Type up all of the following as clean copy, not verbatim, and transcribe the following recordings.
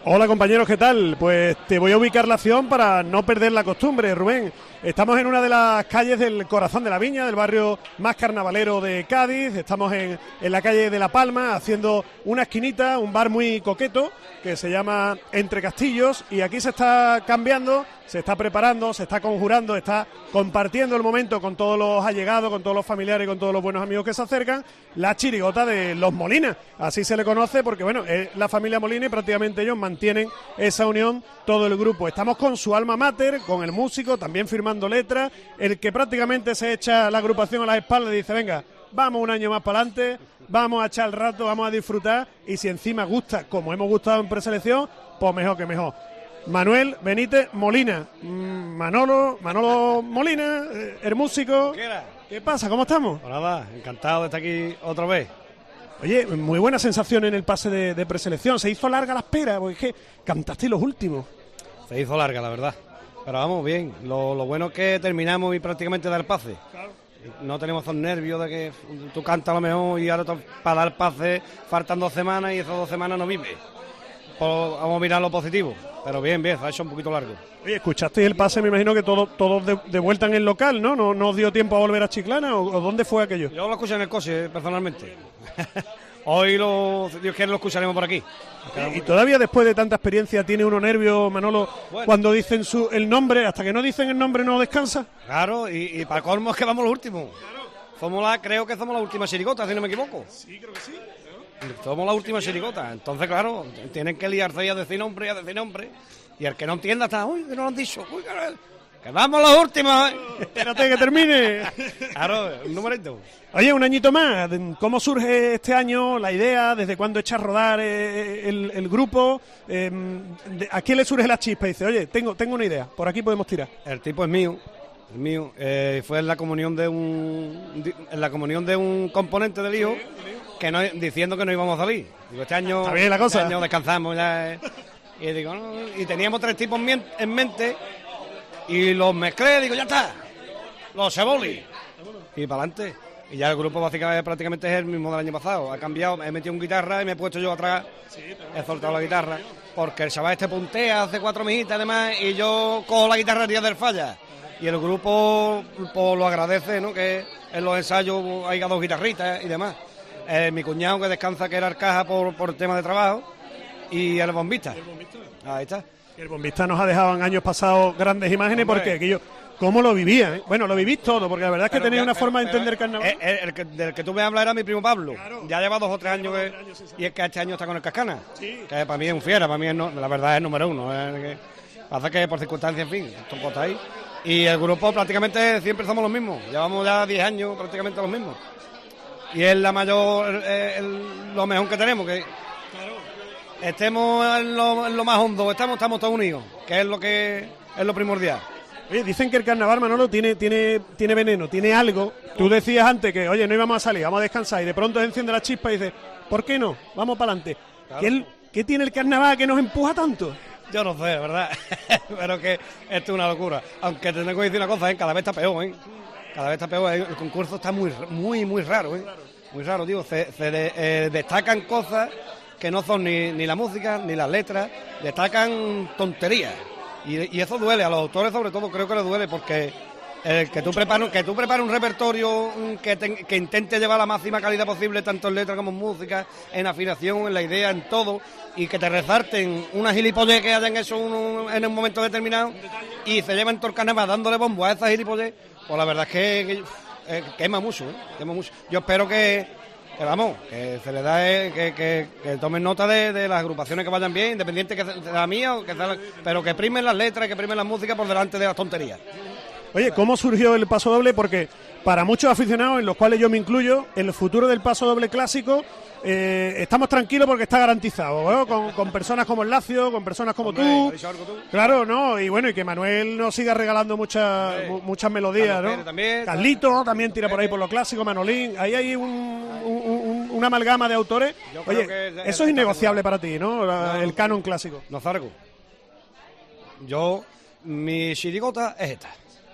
Hola compañeros, ¿qué tal? Pues te voy a ubicar la acción para no perder la costumbre, Rubén. Estamos en una de las calles del corazón de la Viña, del barrio más carnavalero de Cádiz. Estamos en la calle de La Palma, haciendo una esquinita, un bar muy coqueto que se llama Entre Castillos, y aquí se está cambiando, se está preparando, se está conjurando, está compartiendo el momento con todos los allegados, con todos los familiares, con todos los buenos amigos que se acercan, la chirigota de los Molina. Así se le conoce porque, bueno, es la familia Molina y prácticamente ellos mantienen esa unión, todo el grupo. Estamos con su alma mater, con el músico, también firmando letras, el que prácticamente se echa la agrupación a la espalda y dice, venga, vamos un año más para adelante, vamos a echar el rato, vamos a disfrutar, y si encima gusta, como hemos gustado en preselección, pues mejor que mejor. Manuel Benítez Molina, Manolo Molina, el músico. ¿Qué pasa? ¿Cómo estamos? Pues nada, encantado de estar aquí otra vez. Oye, muy buena sensación en el pase de preselección. Se hizo larga la espera, porque es que cantaste los últimos. Se hizo larga, la verdad. Pero vamos, bien. Lo bueno es que terminamos y prácticamente dar pase. Claro. No tenemos esos nervios de que tú cantas a lo mejor y ahora para dar pase faltan 2 semanas y esas 2 semanas no vives. Pues vamos a mirar lo positivo. Pero bien, se ha hecho un poquito largo. Oye, ¿escuchasteis el pase? Me imagino que todos de vuelta en el local, ¿no? ¿No os dio tiempo a volver a Chiclana o dónde fue aquello? Yo lo escuché en el coche, personalmente. Hoy, Dios quiere, lo escucharemos por aquí. ¿Y todavía después de tanta experiencia tiene uno nervio, Manolo, cuando dicen el nombre? Hasta que no dicen el nombre no descansa. Claro, y para colmo es que vamos los últimos. Claro. Creo que somos la última chirigota, si no me equivoco. Sí, creo que sí. Somos la última chirigota. Entonces, claro, tienen que liarse y a decir nombre. Y el que no entienda está, uy, que no lo han dicho. Uy, que vamos los últimos. Espérate que termine. Claro, un numerito. Oye, un añito más. ¿Cómo surge este año la idea? ¿Desde cuándo echa a rodar el grupo? ¿A quién le surge la chispa? Dice, oye, tengo una idea, por aquí podemos tirar. El tipo es mío. El mío. Fue en la comunión de un componente del hijo, que no, diciendo que no íbamos a salir. Digo, este año, está bien la cosa. Este año descansamos ya. Y digo, no, y teníamos 3 tipos en mente. Y los mezclé, digo, ya está, los ceboli. Y para adelante. Y ya el grupo básicamente prácticamente es el mismo del año pasado. Ha cambiado, he metido un guitarra y me he puesto yo atrás. He soltado la guitarra. Porque el chaval puntea, hace 4 mijitas además, y yo cojo la guitarra el día del falla. Y el grupo pues, lo agradece, ¿no? Que en los ensayos haya 2 guitarritas y demás. Mi cuñado que descansa, que era Arcaja por tema de trabajo. Y el bombista. Ahí está. El bombista nos ha dejado en años pasados grandes imágenes. Hombre. Porque aquello, ¿cómo lo vivía? Bueno, lo vivís todo, porque la verdad es que tenéis una forma de entender carnaval. Del que tú me hablas era mi primo Pablo. Claro. Ya lleva 2 o 3 años y es que este año está con el Cascana. Sí. Que para mí es un fiera, para mí la verdad es número 1. Pasa que por circunstancias, en fin, esto está ahí. Y el grupo prácticamente siempre somos los mismos. Llevamos ya 10 años prácticamente los mismos. Y es la mayor, lo mejor que tenemos, que estemos en lo más hondo, estamos todos unidos, que es lo primordial. Oye, dicen que el carnaval, Manolo, tiene veneno, tiene algo. Tú decías antes que, oye, no íbamos a salir, vamos a descansar, y de pronto se enciende la chispa y dices, ¿por qué no? Vamos para adelante. Claro. ¿Qué tiene el carnaval que nos empuja tanto? Yo no sé, ¿verdad? Pero que esto es una locura. Aunque te tengo que decir una cosa, cada vez está peor, Cada vez está peor. El concurso está muy raro, Muy raro, digo. Se destacan cosas que no son ni la música, ni las letras. Destacan tonterías. Y eso duele. A los autores, sobre todo, creo que les duele, porque que tú prepares un repertorio que intente llevar la máxima calidad posible, tanto en letra como en música, en afinación, en la idea, en todo, y que te resalten una gilipollez que hayan hecho en un momento determinado y se llevan todo el carnaval dándole bombo a esa gilipollez, pues la verdad es que quema mucho, quema mucho. Yo espero que se le da que tomen nota de las agrupaciones que vayan bien, independiente que de la mía, pero que primen las letras y que primen la música por delante de las tonterías. Oye, ¿cómo surgió el paso doble? Porque para muchos aficionados, en los cuales yo me incluyo, el futuro del paso doble clásico, estamos tranquilos porque está garantizado, ¿no? Con personas como el Lacio, con personas como tú. Claro, ¿no? Y bueno, y que Manuel nos siga regalando muchas melodías, ¿no? También, Carlito también tira por ahí por lo clásico, Manolín. Ahí hay una amalgama de autores. Oye, eso es innegociable para ti, ¿no? El canon clásico. No zargo. Mi chirigota es esta.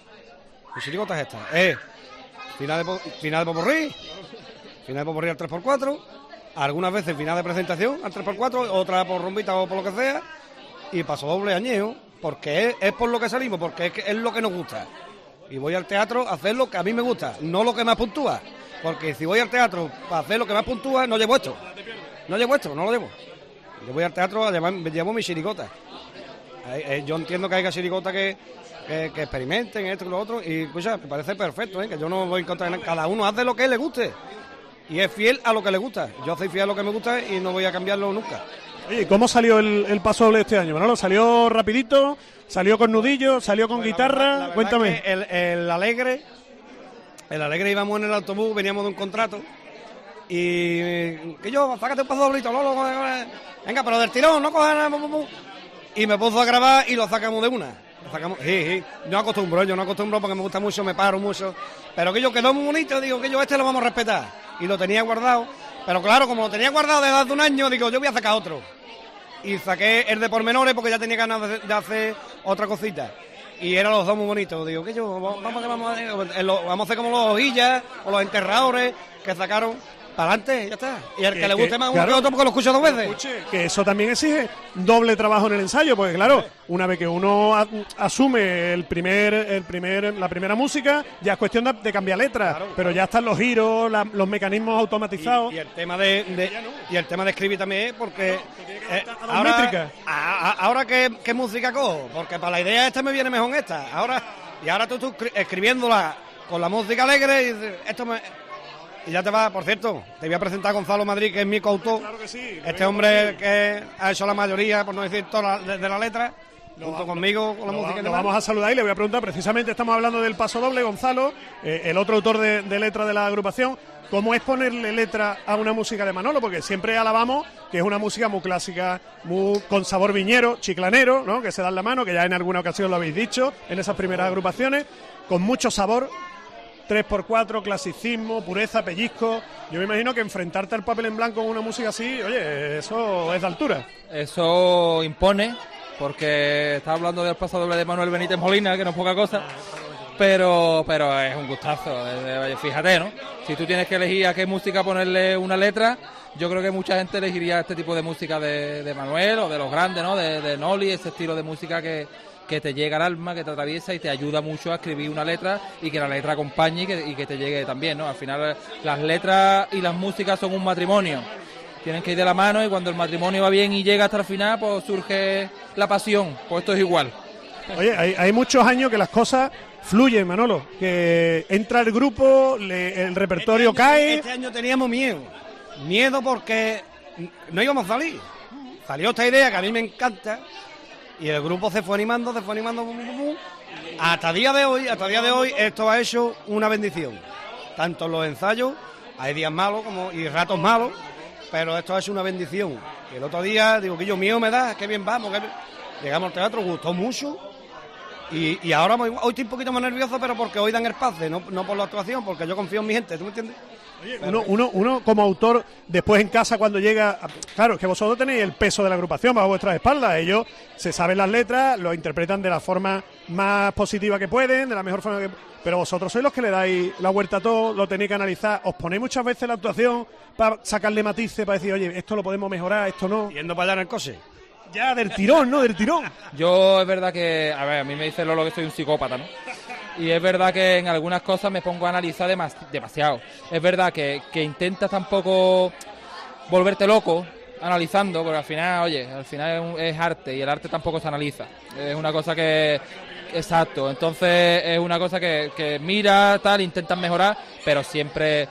Final de Poporrí, final de Poporrí al 3x4, algunas veces final de presentación al 3x4, otra por rumbita o por lo que sea, y Paso Doble añejo, porque es por lo que salimos, porque es lo que nos gusta. Y voy al teatro a hacer lo que a mí me gusta, no lo que más puntúa. Porque si voy al teatro para hacer lo que más puntúa, no llevo esto. No llevo esto, no lo llevo. Yo voy al teatro a llevo mi chirigota. Yo entiendo que haya chirigota que experimenten esto y lo otro, y pues me parece perfecto, que yo no voy en contra de nada. Cada uno hace lo que le guste y es fiel a lo que le gusta. Yo soy fiel a lo que me gusta y no voy a cambiarlo nunca. Oye, ¿cómo salió el Paso Doble este año, Manolo? ¿Salió rapidito? ¿Salió con nudillo? ¿Salió con guitarra? La Cuéntame. El Alegre íbamos en el autobús, veníamos de un contrato y que yo, sácate un Paso Doblito, Lolo, venga, pero del tirón, no cojas nada, y me puso a grabar y lo sacamos de una. Yo no acostumbro porque me gusta mucho, me paro mucho, pero que yo quedó muy bonito, digo que yo lo vamos a respetar, y lo tenía guardado, pero claro, como lo tenía guardado desde hace un año, digo yo voy a sacar otro, y saqué el de pormenores porque ya tenía ganas de hacer otra cosita, y eran los dos muy bonitos, digo que yo vamos a hacer como los hojillas o los enterradores que sacaron. Para adelante, ya está. Y el que le guste más uno que otro porque lo escucha dos veces. Que eso también exige doble trabajo en el ensayo, porque claro, una vez que uno asume la primera música, ya es cuestión de cambiar letras, claro, pero ya están los giros, los mecanismos automatizados. Y el tema y el tema de escribir también, porque ahora ¿qué música cojo? Porque para la idea esta me viene mejor esta. Ahora tú escribiéndola con la música alegre y dices, y ya te va, por cierto, te voy a presentar a Gonzalo Madrid, que es mi coautor. Claro que sí. Este hombre que ha hecho la mayoría, por no decir toda de la letra, junto conmigo, con la música. Lo vamos a saludar y le voy a preguntar, precisamente estamos hablando del Paso Doble, Gonzalo, el otro autor de letra de la agrupación. ¿Cómo es ponerle letra a una música de Manolo? Porque siempre alabamos que es una música muy clásica, muy con sabor viñero, chiclanero, ¿no? Que se da en la mano, que ya en alguna ocasión lo habéis dicho, en esas primeras agrupaciones, con mucho sabor. 3x4, clasicismo, pureza, pellizco. Yo me imagino que enfrentarte al papel en blanco con una música así, oye, eso es de altura. Eso impone, porque está hablando del Paso Doble de Manuel Benítez Molina, que no es poca cosa, pero es un gustazo. Fíjate, ¿no? Si tú tienes que elegir a qué música ponerle una letra, yo creo que mucha gente elegiría este tipo de música de Manuel o de los grandes, ¿no? De Noli, ese estilo de música que te llega al alma, que te atraviesa y te ayuda mucho a escribir una letra y que la letra acompañe y que te llegue también, ¿no? Al final las letras y las músicas son un matrimonio, tienen que ir de la mano, y cuando el matrimonio va bien y llega hasta el final, pues surge la pasión. Pues esto es igual. Oye, hay muchos años que las cosas fluyen, Manolo, que entra el grupo, el repertorio cae. Este año teníamos miedo porque no íbamos a salir. Salió esta idea que a mí me encanta. Y el grupo se fue animando, hasta día de hoy esto ha hecho una bendición. Tanto en los ensayos, hay días malos y ratos malos, pero esto ha hecho una bendición. Y el otro día, digo, que yo mío me da, qué bien vamos, llegamos al teatro, gustó mucho. Y ahora hoy estoy un poquito más nervioso, pero porque hoy dan el pase, no por la actuación, porque yo confío en mi gente, ¿tú me entiendes? Oye, uno como autor, después en casa cuando llega, claro, es que vosotros tenéis el peso de la agrupación bajo vuestras espaldas, ellos se saben las letras, lo interpretan de la forma más positiva que pueden, de la mejor forma que... Pero vosotros sois los que le dais la vuelta a todo, lo tenéis que analizar, os ponéis muchas veces la actuación para sacarle matices, para decir, oye, esto lo podemos mejorar, esto no. Yendo para allá en el coche. Ya, del tirón, ¿no? Del tirón. Yo es verdad que, a mí me dice Lolo que soy un psicópata, ¿no? Y es verdad que en algunas cosas me pongo a analizar demasiado. Es verdad que intentas tampoco volverte loco analizando, porque al final es arte, y el arte tampoco se analiza. Es una cosa que... Exacto, entonces es una cosa que mira, tal, intentas mejorar, pero siempre...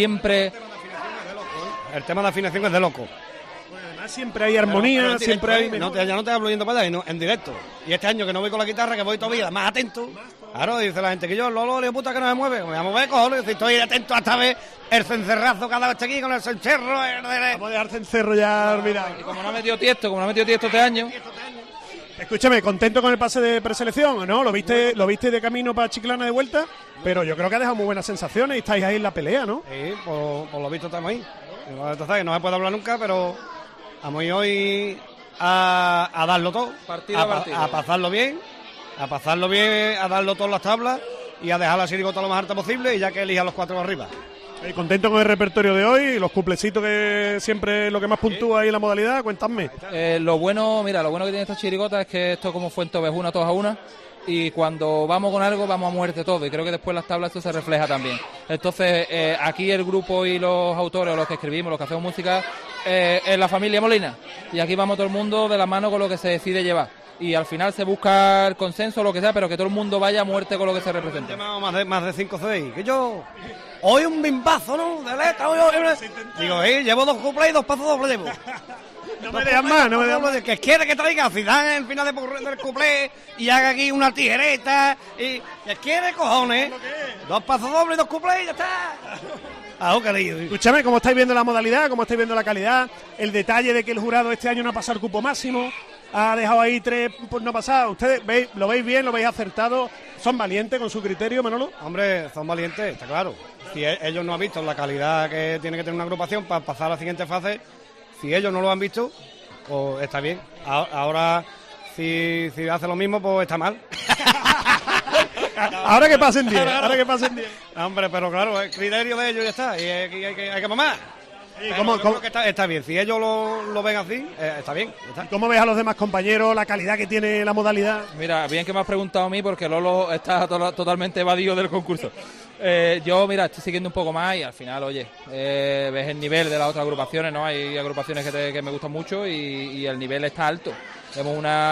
El tema de la afinación es de loco. Siempre hay armonía, siempre hay... Ya no te hablo yendo para allá, en directo. Y este año que no voy con la guitarra, que voy todavía más atento. Claro, dice la gente que yo, Lolo, le puta que no me mueve. Me voy a mover, cojones, estoy atento hasta ver el cencerrazo cada vez aquí con el cencerro. Vamos a dejar cencerro ya olvidado. Y como no ha metido tiesto este año... Escúchame, contento con el pase de preselección, ¿no? Lo viste de camino para Chiclana de vuelta, pero yo creo que ha dejado muy buenas sensaciones y estáis ahí en la pelea, ¿no? Sí, por lo visto estamos ahí. Entonces, no se puede hablar nunca, pero... Vamos hoy a darlo todo, a pasarlo bien, a darlo todo en las tablas y a dejar la chirigota lo más alta posible, y ya que elija los 4 arriba. ¿Contento con el repertorio de hoy? Los cuplecitos que siempre es lo que más puntúa ahí en la modalidad, cuéntame. Lo bueno que tiene esta chirigota es que esto como Fuente Ovejuna, todas a una, y cuando vamos con algo vamos a muerte todo, y creo que después en las tablas esto se refleja también. Entonces aquí el grupo y los autores, los que escribimos, los que hacemos música, es la familia Molina, y aquí vamos todo el mundo de la mano con lo que se decide llevar, y al final se busca el consenso o lo que sea, pero que todo el mundo vaya a muerte con lo que se representa. Más de 5 CDI, que yo hoy un bimbazo, ¿no? De letra, digo, llevo 2 cuplés y 2 pasos dobles llevo. No me dejan más, no me dejan más. Que quiere que traiga a Zidane en el final del cuplé y haga aquí una tijereta y que quiere, cojones. 2 pasos dobles y 2 cuplés y ya está. Cariño. Escúchame, ¿cómo estáis viendo la modalidad? ¿Cómo estáis viendo la calidad? El detalle de que el jurado este año no ha pasado el cupo máximo, ha dejado ahí 3 por no pasar. ¿Ustedes lo veis bien, lo veis acertado? ¿Son valientes con su criterio, Manolo? Hombre, son valientes, está claro. Si ellos no han visto la calidad que tiene que tener una agrupación para pasar a la siguiente fase, si ellos no lo han visto, pues está bien. Ahora, si hace lo mismo, pues está mal. Ahora que pasen 10, Hombre, pero claro, el criterio de ellos ya está, y hay que mamar. ¿Cómo? Que está bien, si ellos lo ven así, está bien. Está. ¿Cómo ves a los demás compañeros, la calidad que tiene la modalidad? Mira, bien que me has preguntado a mí, porque Lolo está totalmente evadido del concurso. Yo, mira, estoy siguiendo un poco más y al final, oye, ves el nivel de las otras agrupaciones, ¿no? Hay agrupaciones que me gustan mucho y el nivel está alto. Vemos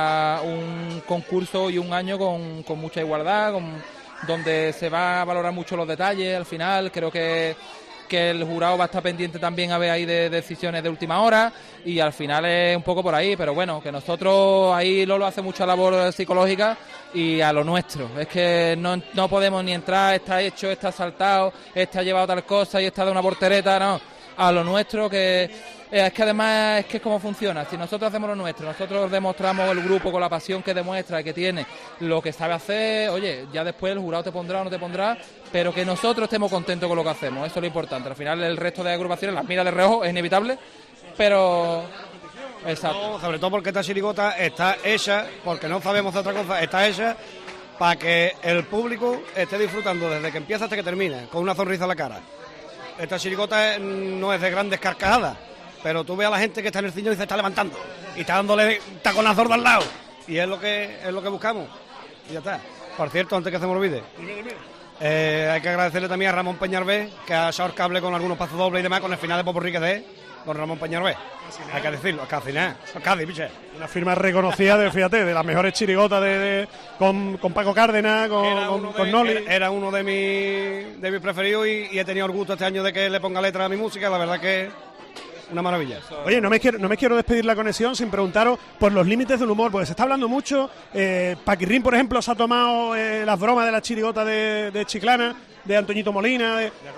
un concurso y un año con mucha igualdad, donde se va a valorar mucho los detalles. Al final creo que el jurado va a estar pendiente también a ver ahí de decisiones de última hora, y al final es un poco por ahí, pero bueno, que nosotros ahí Lolo hace mucha labor psicológica y a lo nuestro, es que no podemos ni entrar, está hecho, está saltado, está llevado tal cosa y está de una portereta, no, a lo nuestro, que es que además es que es como funciona. Si nosotros hacemos lo nuestro, nosotros demostramos el grupo con la pasión que demuestra y que tiene, lo que sabe hacer, oye, ya después el jurado te pondrá o no te pondrá, pero que nosotros estemos contentos con lo que hacemos, eso es lo importante. Al final el resto de agrupaciones las mira de reojo, es inevitable, pero exacto. No, sobre todo porque esta chirigota está hecha, porque no sabemos de otra cosa, está hecha para que el público esté disfrutando desde que empieza hasta que termina, con una sonrisa en la cara. Esta chirigota no es de grandes carcajadas, pero tú ves a la gente que está en el cine y se está levantando y está dándole taconazos de al lado, y es lo que buscamos, y ya está. Por cierto, antes que se me olvide, hay que agradecerle también a Ramón Peñarvé, que ha echado el cable con algunos pasos dobles y demás con el final de Popurrí que de con Ramón Peñarvé. Hay que decirlo, casi nada, Cádiz, piche. Una firma reconocida de las mejores chirigotas con Paco Cárdenas, con Noli. Era uno de mis preferidos y he tenido el gusto este año de que le ponga letra a mi música, la verdad que una maravilla. Oye, no me quiero despedir la conexión sin preguntaros por los límites del humor, porque se está hablando mucho. Paquirrín, por ejemplo, se ha tomado las bromas de la chirigota de Chiclana, de Antoñito Molina,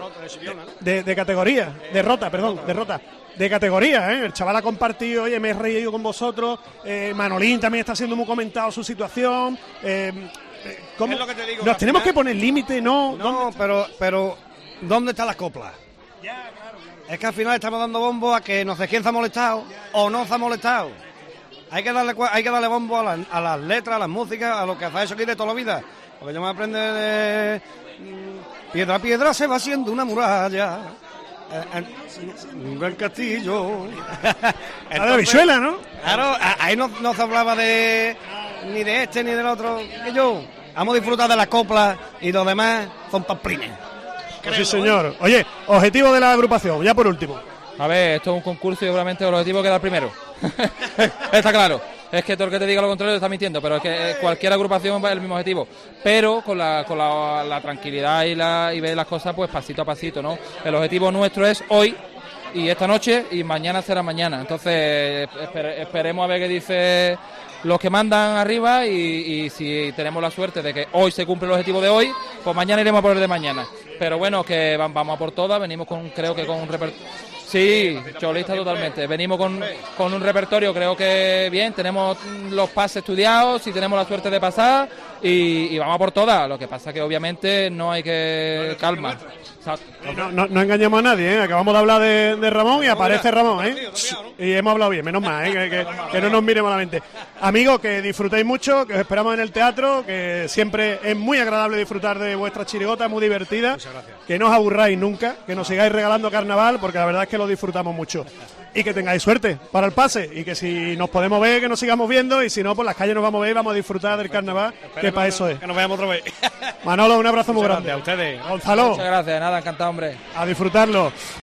de categoría, derrota. De categoría, El chaval ha compartido, oye, me he reído con vosotros. Manolín también está siendo muy comentado su situación. ¿Cómo? Es lo que te digo, ¿Nos tenemos que poner límite? No, pero ¿dónde están las coplas? Es que al final estamos dando bombo a que no sé quién se ha molestado o no se ha molestado. Hay que darle bombo a las letras, a las músicas, a lo que hace eso aquí de toda la vida. Porque yo me aprendo de piedra a piedra se va haciendo una muralla. Un gran castillo. A la bichuela, ¿no? Claro, ahí no se hablaba ni de este ni del otro. Que yo, vamos a disfrutar de las coplas y los demás son pamplines. Sí, señor. Oye, objetivo de la agrupación, ya por último. A ver, esto es un concurso y obviamente el objetivo es quedar primero. Está claro. Es que todo el que te diga lo contrario está mintiendo, pero es que cualquier agrupación va el mismo objetivo. Pero con la tranquilidad y ver las cosas pues pasito a pasito, ¿no? El objetivo nuestro es hoy y esta noche y mañana será mañana. Entonces esperemos a ver qué dice los que mandan arriba y si tenemos la suerte de que hoy se cumple el objetivo de hoy, pues mañana iremos a por el de mañana. Pero bueno, que vamos a por todas, venimos creo que con un repertorio. Sí, cholista totalmente. Venimos con un repertorio, creo que bien, tenemos los pases estudiados, si tenemos la suerte de pasar y vamos a por todas. Lo que pasa que obviamente no hay que calma. No engañemos a nadie, ¿eh? Acabamos de hablar de Ramón y aparece Ramón, ¿eh? Y hemos hablado bien, menos mal, ¿eh? Que no nos mire malamente. Amigos, que disfrutéis mucho, que os esperamos en el teatro, que siempre es muy agradable disfrutar de vuestra chirigota, muy divertida. Que no os aburráis nunca, que nos sigáis regalando carnaval, porque la verdad es que lo disfrutamos mucho. Y que tengáis suerte para el pase, y que si nos podemos ver, que nos sigamos viendo, y si no, por las calles nos vamos a ver y vamos a disfrutar del carnaval, que para eso es. Que nos veamos otra vez. Manolo, un abrazo muy grande. A ustedes. Gonzalo. Muchas gracias, nada, encantado, hombre. A disfrutarlo.